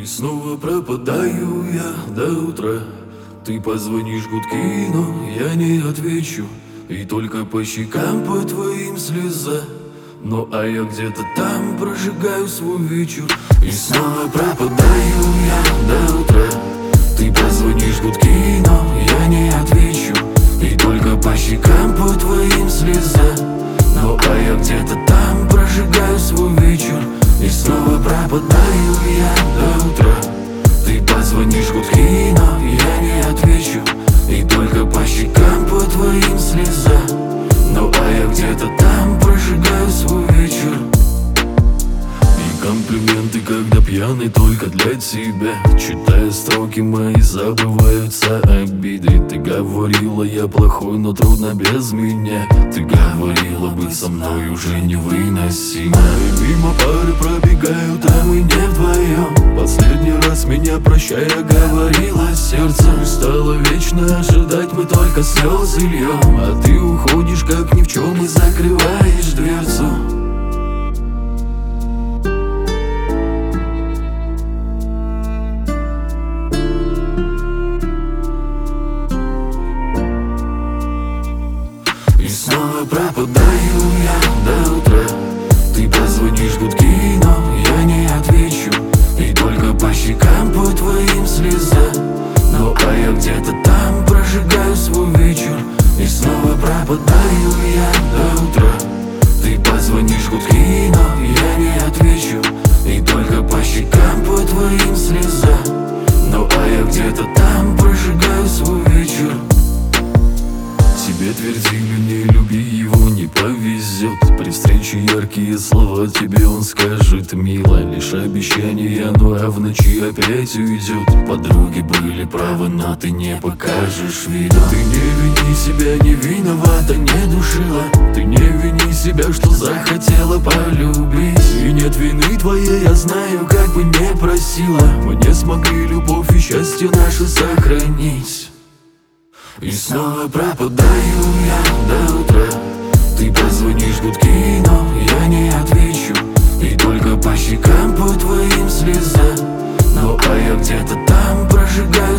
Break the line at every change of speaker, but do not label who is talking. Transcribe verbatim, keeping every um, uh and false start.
снова пропадаю я до утра. Ты позвонишь гудки, но я не отвечу. И только по щекам по твоим слеза. Ну а я где-то там прожигаю свой вечер. И снова пропадаю я до утра. Ты позвонишь гудки, но я не отвечу. И только по щекам по твоим слеза. Ну а я где-то там прожигаю свой вечер. И снова пропадаю я до утра. Ты позвонишь гудки, но я не отвечу. И только по щекам по твоим слеза. Ну а я где-то там прожигаю свой вечер. И комплименты, когда пьяный, только для тебя. Читая строки мои, забываются обиды. Ты говорила, я плохой, но трудно без меня. Ты говорила, быть со мной уже невыносимо. И мимо пары пробегают, а мы не вдвоем. Последний раз меня прощая говорила сердце. Стало вечно ожидать, мы только слезы льем. А ты уходишь, как ни в чем, и закрываешь дверцу. И снова пропадаю я до утра. Ты позвонишь гудки, но я не отвечу. И только по щекам по твоим слеза. Ну а я где-то там прожигаю свой вечер. И снова пропадаю я до утра. Ты позвонишь гудки, но я не отвечу. И только по щекам по твоим слеза. Ну а я где-то там прожигаю свой вечер. Тебе твердили, не люби его, не повезет. При встрече яркие слова тебе он скажет мило. Лишь обещания, ну а в ночи опять уйдет. Подруги были правы, но ты не покажешь вида. Ты не вини себя, не виновата, не душила. Ты не вини себя, что захотела полюбить. И нет вины твоей, я знаю, как бы не просила. Мы не смогли любовь и счастье наше сохранить. И снова пропадаю я до утра. Ты позвонишь гудки, но я не отвечу. И только по щекам по твоим слеза. Ну а я где-то там прожигаю